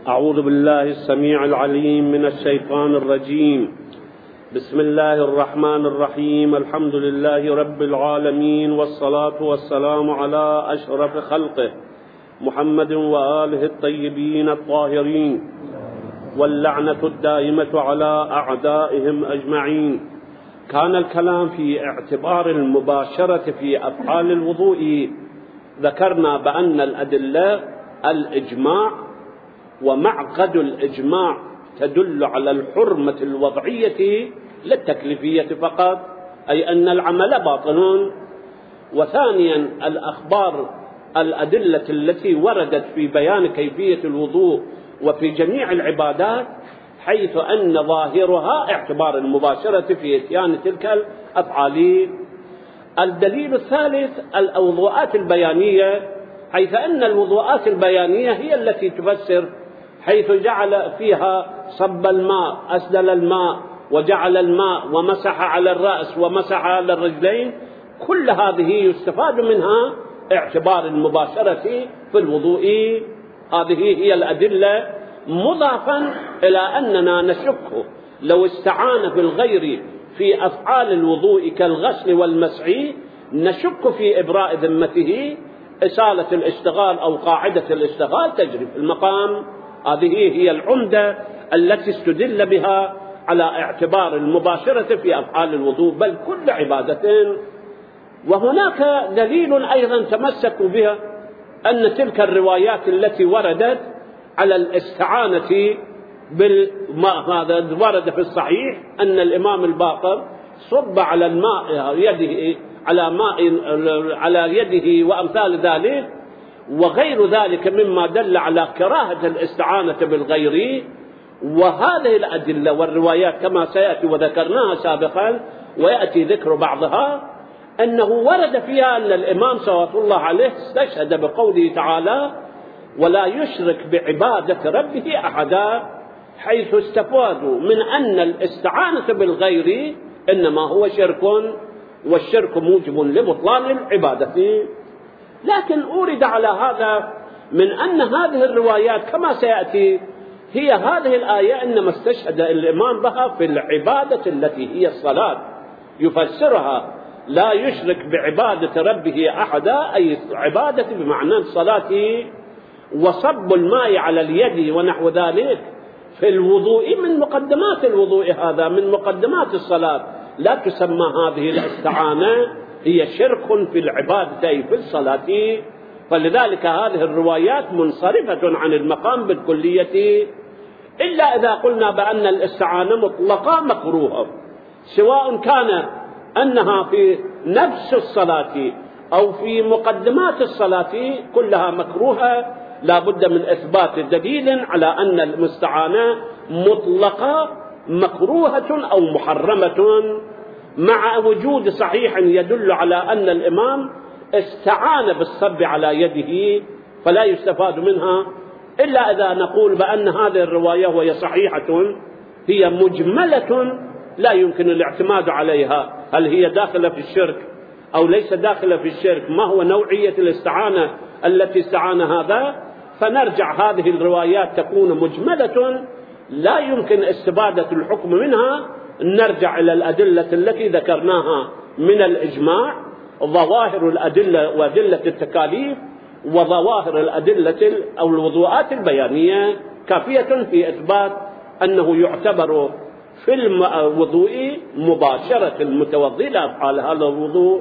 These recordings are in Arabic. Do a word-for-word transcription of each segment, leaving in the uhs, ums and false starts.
أعوذ بالله السميع العليم من الشيطان الرجيم. بسم الله الرحمن الرحيم. الحمد لله رب العالمين، والصلاة والسلام على أشرف خلقه محمد وآله الطيبين الطاهرين، واللعنة الدائمة على أعدائهم أجمعين. كان الكلام في اعتبار المباشرة في أفعال الوضوء. ذكرنا بأن الأدلة الإجماع، ومعقد الإجماع تدل على الحرمة الوضعية للتكليفية فقط، أي أن العمل باطل. وثانيا الأخبار الأدلة التي وردت في بيان كيفية الوضوء وفي جميع العبادات، حيث أن ظاهرها اعتبار المباشرة في إتيان تلك الأفعال. الدليل الثالث الوضوءات البيانية، حيث أن الوضوءات البيانية هي التي تفسر، حيث جعل فيها صب الماء، أسدل الماء، وجعل الماء ومسح على الرأس ومسح على الرجلين. كل هذه يستفاد منها اعتبار المباشرة في الوضوء. هذه هي الأدلة، مضافا إلى أننا نشك لو استعان بالغير في أفعال الوضوء كالغسل والمسح، نشك في إبراء ذمته، إسالة الاشتغال أو قاعدة الاشتغال تجري في المقام. هذه هي العمدة التي استدل بها على اعتبار المباشرة في أفعال الوضوء، بل كل عبادة. وهناك دليل أيضا تمسكوا بها، أن تلك الروايات التي وردت على الاستعانة بالماء، هذا ورد في الصحيح أن الإمام الباقر صب على الماء يده على ماء على يده وأمثال ذلك، وغير ذلك مما دل على كراهة الاستعانة بالغير. وهذه الأدلة والروايات كما سيأتي وذكرناها سابقا ويأتي ذكر بعضها، أنه ورد فيها أن الإمام صلوات الله عليه استشهد بقوله تعالى: ولا يشرك بعبادة ربه أحدا، حيث استفادوا من أن الاستعانة بالغير إنما هو شرك، والشرك موجب لبطلان العبادة. لكن أورد على هذا من أن هذه الروايات كما سيأتي هي هذه الآية إنما استشهد الإمام بها في العبادة التي هي الصلاة، يفسرها لا يشرك بعبادة ربه أحدا، أي عبادة بمعنى الصلاة. وصب الماء على اليد ونحو ذلك في الوضوء من مقدمات الوضوء، هذا من مقدمات الصلاة، لا تسمى هذه الاستعانة، هي شرك في العبادة أي في الصلاة. فلذلك هذه الروايات منصرفة عن المقام بالكلية، إلا إذا قلنا بأن الاستعانة مطلقة مكروهة، سواء كان أنها في نفس الصلاة أو في مقدمات الصلاة، كلها مكروهة. لا بد من إثبات دليل على أن الاستعانة مطلقة مكروهة أو محرمة، مع وجود صحيح يدل على أن الإمام استعان بالصب على يده، فلا يستفاد منها إلا إذا نقول بأن هذه الرواية وهي صحيحة هي مجملة لا يمكن الاعتماد عليها، هل هي داخلة في الشرك أو ليس داخلة في الشرك، ما هو نوعية الاستعانة التي استعان هذا. فنرجع هذه الروايات تكون مجملة لا يمكن استفادة الحكم منها، نرجع إلى الأدلة التي ذكرناها من الإجماع، ظواهر الأدلة وأدلة التكاليف، وظواهر الأدلة أو الوضوءات البيانية كافية في إثبات أنه يعتبر في الوضوء مباشرة المتوضئ لأفعال هذا الوضوء.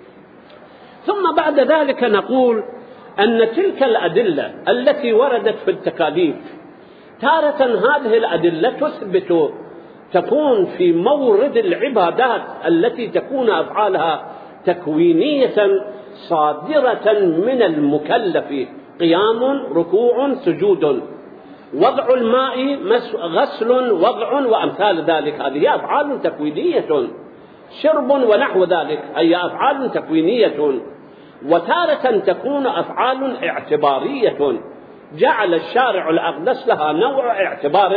ثم بعد ذلك نقول أن تلك الأدلة التي وردت في التكاليف تارة هذه الأدلة تثبت تكون في مورد العبادات التي تكون أفعالها تكوينية صادرة من المكلف، قيام، ركوع، سجود، وضع الماء، غسل، وضع وأمثال ذلك، هذه أفعال تكوينية، شرب ونحو ذلك، هي أفعال تكوينية. وتارة تكون أفعال اعتبارية، جعل الشارع الأقدس لها نوع اعتبار.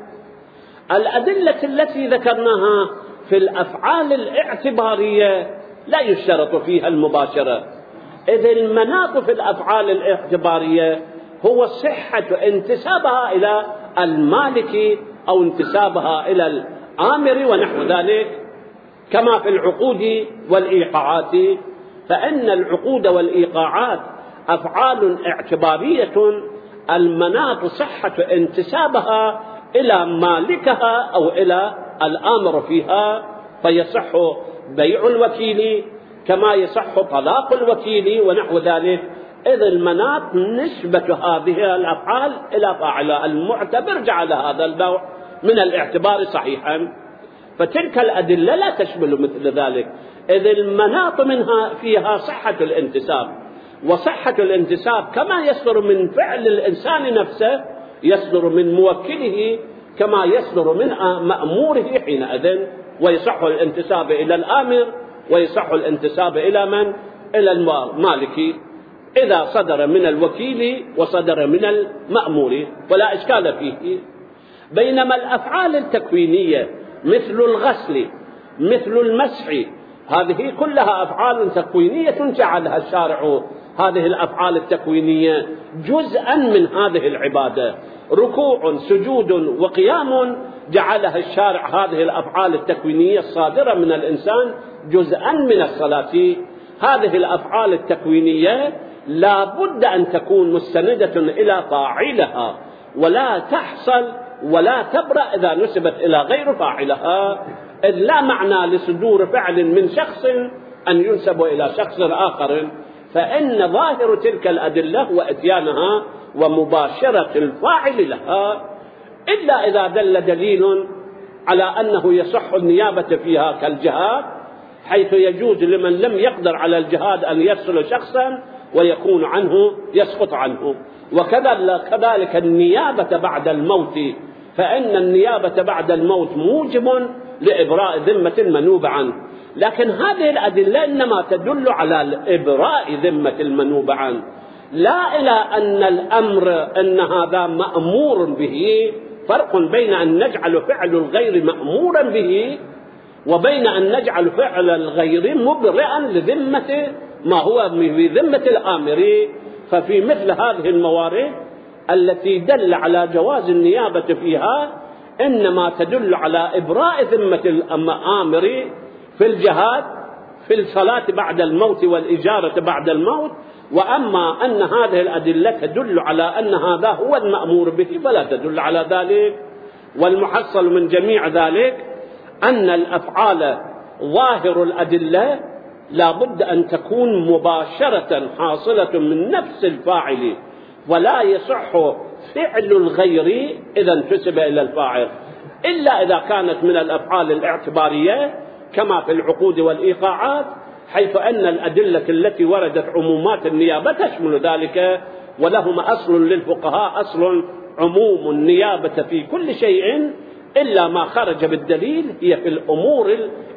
الأدلة التي ذكرناها في الأفعال الاعتبارية لا يشترط فيها المباشرة، إذ المناط في الأفعال الاعتبارية هو صحة انتسابها إلى المالك أو انتسابها إلى الآمر ونحو ذلك، كما في العقود والإيقاعات، فإن العقود والإيقاعات أفعال اعتبارية المناط صحة انتسابها إلى مالكها أو إلى الآمر فيها، فيصح بيع الوكيل كما يصح طلاق الوكيل ونحو ذلك، إذ المناط نسبة هذه الأفعال إلى فاعلها، المعتبر جعل هذا النوع من الاعتبار صحيحا. فتلك الأدلة لا تشمل مثل ذلك، إذ المناط منها فيها صحة الانتساب، وصحة الانتساب كما يصدر من فعل الإنسان نفسه يصدر من موكله كما يصدر من مأموره حينئذ، ويصح الانتساب إلى الآمر ويصح الانتساب إلى من؟ إلى المالك، إذا صدر من الوكيل وصدر من المأمور ولا إشكال فيه. بينما الأفعال التكوينية مثل الغسل مثل المسح، هذه كلها أفعال تكوينية جعلها الشارع هذه الأفعال التكوينية جزءا من هذه العبادة، ركوع سجود وقيام جعلها الشارع هذه الأفعال التكوينية الصادرة من الإنسان جزءا من الصلاة. هذه الأفعال التكوينية لا بد أن تكون مستندة إلى فاعلها، ولا تحصل ولا تبرأ إذا نسبت إلى غير فاعلها، إذ لا معنى لصدور فعل من شخص أن ينسب إلى شخص آخر، فإن ظاهر تلك الأدلة هو إتيانها ومباشرة الفاعل لها، إلا إذا دل دليل على أنه يصح النيابة فيها كالجهاد، حيث يجوز لمن لم يقدر على الجهاد أن يفصل شخصا ويكون عنه يسقط عنه. وكذلك النيابة بعد الموت، فإن النيابة بعد الموت موجب لإبراء ذمة المنوب عنه، لكن هذه الأدلة إنما تدل على إبراء ذمة المنوب عنه، لا إلى أن الأمر أن هذا مأمور به. فرق بين أن نجعل فعل الغير مأمورا به وبين أن نجعل فعل الغير مبرئا لذمة ما هو بذمة الآمر. ففي مثل هذه الموارد التي دل على جواز النيابة فيها إنما تدل على إبراء ذمة الآمر في الجهاد، في الصلاة بعد الموت والإجارة بعد الموت. وأما أن هذه الأدلة تدل على أن هذا هو المأمور به فلا تدل على ذلك. والمحصل من جميع ذلك أن الأفعال ظاهر الأدلة لا بد أن تكون مباشرة حاصلة من نفس الفاعل، ولا يصح فعل الغير إذا انتسب إلى الفاعل، إلا إذا كانت من الأفعال الاعتبارية كما في العقود والإيقاعات، حيث أن الأدلة التي وردت عمومات النيابة تشمل ذلك، ولهما أصل للفقهاء أصل عموم النيابة في كل شيء إلا ما خرج بالدليل، هي في الأمور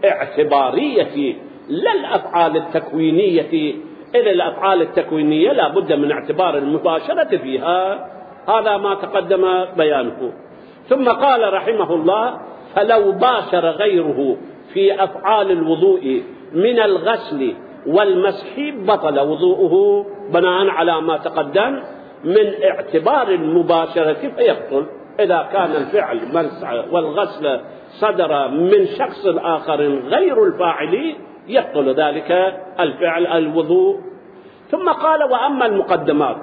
الاعتبارية لا الأفعال التكوينية، إذا الأفعال التكوينية لا بد من اعتبار المباشرة فيها. هذا ما تقدم بيانه. ثم قال رحمه الله: فلو باشر غيره في أفعال الوضوء من الغسل والمسح بطل وضوءه بناء على ما تقدم من اعتبار المباشرة فيبطل. إذا كان الفعل مسح والغسل صدر من شخص آخر غير الفاعل يبطل ذلك الفعل الوضوء. ثم قال: وأما المقدمات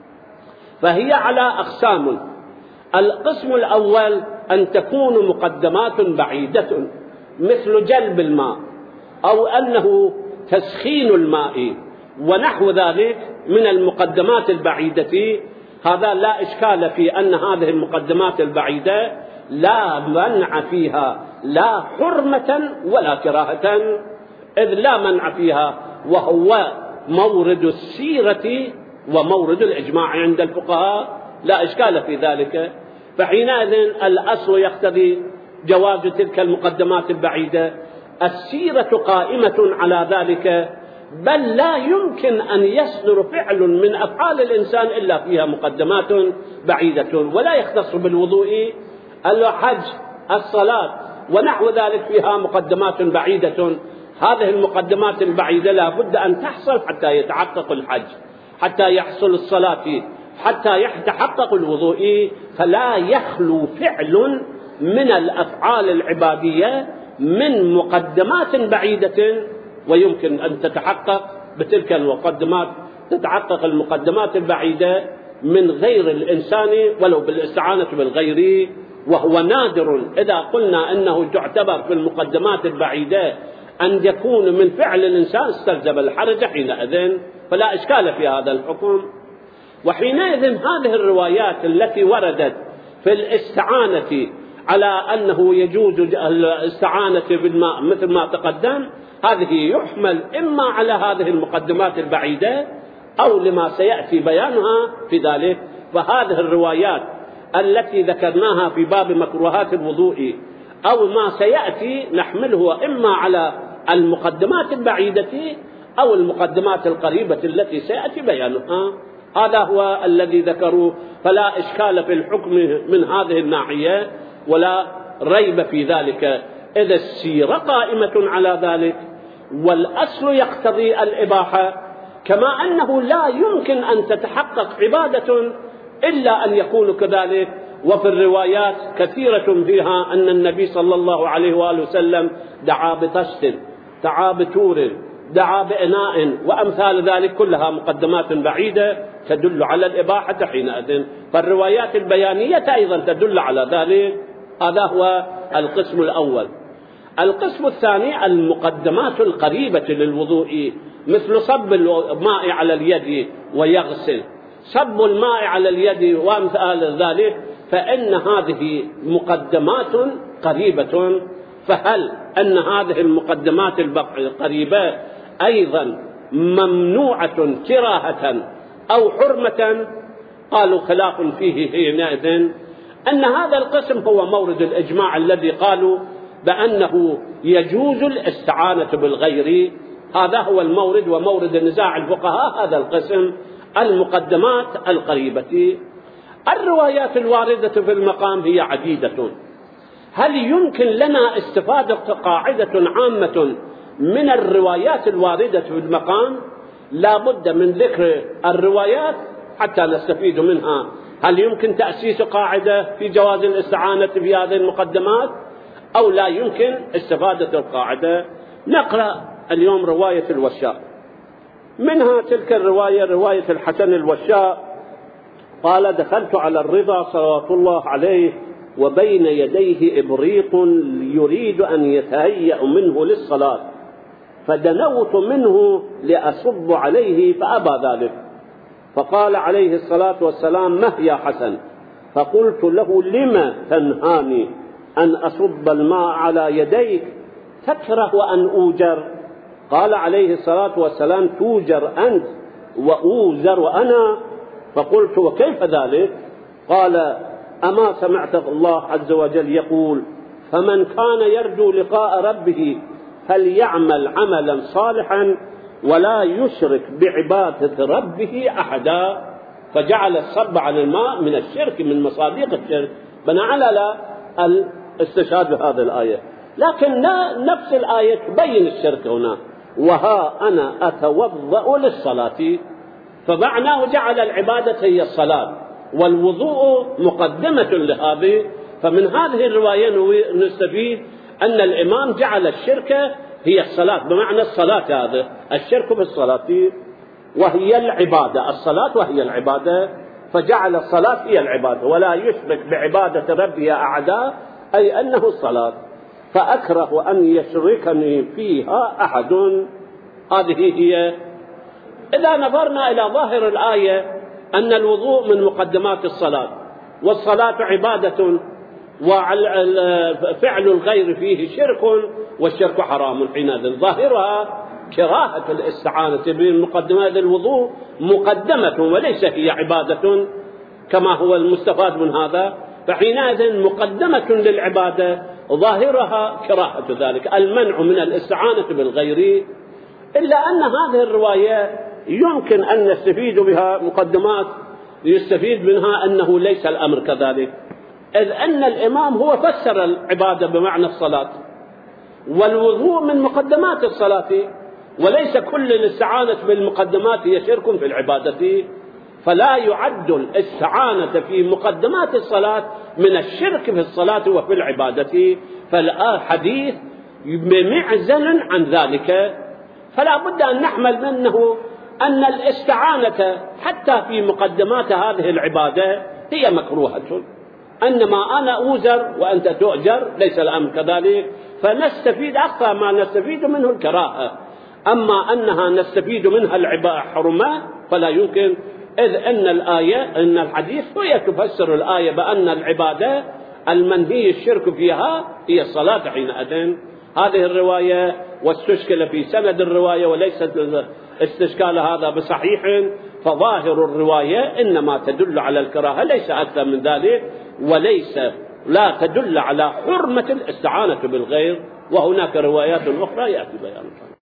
فهي على أقسام. القسم الأول أن تكون مقدمات بعيدة مثل جلب الماء أو أنه تسخين الماء ونحو ذلك من المقدمات البعيدة. هذا لا إشكال في أن هذه المقدمات البعيدة لا منع فيها لا حرمة ولا كراهة، إذ لا منع فيها، وهو مورد السيرة ومورد الإجماع عند الفقهاء، لا إشكال في ذلك. فحينئذ الأصل يقتضي جواز تلك المقدمات البعيدة. السيرة قائمة على ذلك، بل لا يمكن أن يصدر فعل من أفعال الإنسان إلا فيها مقدمات بعيدة، ولا يختص بالوضوء، الحج، الصلاة ونحو ذلك فيها مقدمات بعيدة. هذه المقدمات البعيدة لا بد أن تحصل حتى يتحقق الحج، حتى يحصل الصلاة حتى يتحقق الوضوء، فلا يخلو فعل من الأفعال العبادية من مقدمات بعيدة، ويمكن أن تتحقق بتلك المقدمات، تتحقق المقدمات البعيدة من غير الإنسان ولو بالاستعانة بالغير، وهو نادر إذا قلنا أنه تعتبر في المقدمات البعيدة أن يكون من فعل الإنسان استلزم الحرج حينئذ، فلا إشكال في هذا الحكم. وحينئذ هذه الروايات التي وردت في الاستعانة على أنه يجوز الاستعانة بالماء مثل ما تقدم، هذه يحمل إما على هذه المقدمات البعيدة أو لما سيأتي بيانها في ذلك. فهذه الروايات التي ذكرناها في باب مكروهات الوضوء أو ما سيأتي نحمله إما على المقدمات البعيدة أو المقدمات القريبة التي سيأتي بيانها. هذا هو الذي ذكروه، فلا إشكال في الحكم من هذه الناحية ولا ريب في ذلك إذا السيرة قائمة على ذلك، والأصل يقتضي الإباحة، كما أنه لا يمكن أن تتحقق عبادة إلا أن يكون كذلك. وفي الروايات كثيرة فيها أن النبي صلى الله عليه وآله وسلم دعا بطشت، دعا بتور، دعا بإناء وأمثال ذلك، كلها مقدمات بعيدة تدل على الإباحة حينئذ. فالروايات البيانية أيضا تدل على ذلك. هذا هو القسم الأول. القسم الثاني المقدمات القريبة للوضوء، مثل صب الماء على اليد ويغسل، صب الماء على اليد وأمثال ذلك، فإن هذه مقدمات قريبة. فهل أن هذه المقدمات القريبة أيضا ممنوعة كراهة أو حرمة؟ قالوا خلاف فيه حينئذ، أن هذا القسم هو مورد الإجماع الذي قالوا بأنه يجوز الاستعانة بالغير. هذا هو المورد ومورد نزاع الفقهاء، هذا القسم المقدمات القريبة. الروايات الواردة في المقام هي عديدة. هل يمكن لنا استفادة قاعدة عامة من الروايات الواردة في المقام؟ لا بد من ذكر الروايات حتى نستفيد منها. هل يمكن تأسيس قاعدة في جواز الاستعانة في هذه المقدمات أو لا يمكن استفادة القاعدة؟ نقرأ اليوم رواية الوشاء، منها تلك الرواية رواية الحسن الوشاء قال: دخلت على الرضا صلوات الله عليه وبين يديه إبريق يريد أن يتهيأ منه للصلاة، فدنوت منه لأصب عليه فأبى ذلك، فقال عليه الصلاة والسلام: مه يا حسن؟ فقلت له: لم تنهاني أن أصب الماء على يديك؟ تكره أن أوجر؟ قال عليه الصلاة والسلام: توجر أنت وأوزر أنا. فقلت: وكيف ذلك؟ قال: أما سمعت الله عز وجل يقول: فمن كان يرجو لقاء ربه فليعمل عملا صالحا ولا يشرك بعبادة ربه أحدا. فجعل الصب على الماء من الشرك، من مصادق الشرك، بناء على الاستشهاد بهذه الآية. لكن نفس الآية تبين الشرك هنا: وها أنا أتوضأ للصلاة، فمعناه جعل العبادة هي الصلاة والوضوء مقدمة لهذه. فمن هذه الرواية نستفيد أن الإمام جعل الشرك هي الصلاة، بمعنى الصلاة، هذا الشرك بالصلاة وهي العبادة، الصلاة وهي العبادة، فجعل الصلاة هي العبادة ولا يشرك بعبادة ربه أعداء، أي أنه الصلاة، فأكره أن يشركني فيها أحد. هذه هي. إذا نظرنا إلى ظاهر الآية أن الوضوء من مقدمات الصلاة، والصلاة عبادة، وفعل الغير فيه شرك، والشرك حرام، حينئذ ظاهرها كراهة الاستعانة بمقدمات الوضوء مقدمة وليس هي عبادة كما هو المستفاد من هذا، فحينئذ مقدمة للعبادة ظاهرها كراهة ذلك، المنع من الاستعانة بالغير. إلا أن هذه الرواية يمكن أن نستفيد بها مقدمات يستفيد منها أنه ليس الأمر كذلك، إذ أن الإمام هو فسر العبادة بمعنى الصلاة، والوضوء من مقدمات الصلاة، وليس كل الاستعانة بالمقدمات هي شرك في العبادة. فلا يعد الاستعانة في مقدمات الصلاة من الشرك في الصلاة وفي العبادة، فالحديث بمعزل عن ذلك. فلا بد أن نحمل منه أن الاستعانة حتى في مقدمات هذه العبادة هي مكروهة، أنما أنا أوزر وأنت تؤجر، ليس الأمر كذلك، فنستفيد أكثر ما نستفيد منه الكراهة. أما أنها نستفيد منها الحرمة فلا يمكن، إذ أن الآية أن الحديث هي تفسر الآية بأن العبادة المنهي الشرك فيها هي الصلاة حينئذ. هذه الرواية واستشكل في سند الرواية وليست استشكال هذا بصحيح، فظاهر الرواية إنما تدل على الكراهة ليس أكثر من ذلك، وليس لا تدل على حرمة الاستعانة بالغير، وهناك روايات أخرى يأتي بيانها.